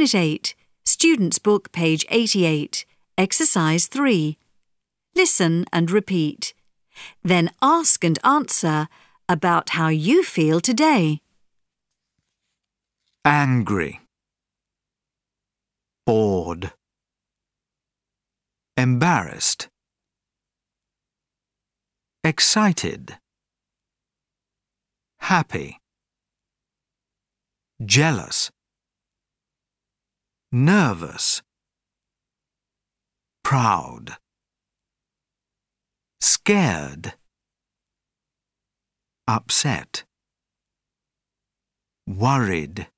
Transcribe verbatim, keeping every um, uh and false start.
Unit eight, Students' Book, page eighty-eight, Exercise three. Listen and repeat. Then ask and answer about how you feel today. Angry, bored, embarrassed, excited, happy, jealous, nervous, proud, scared, upset, worried,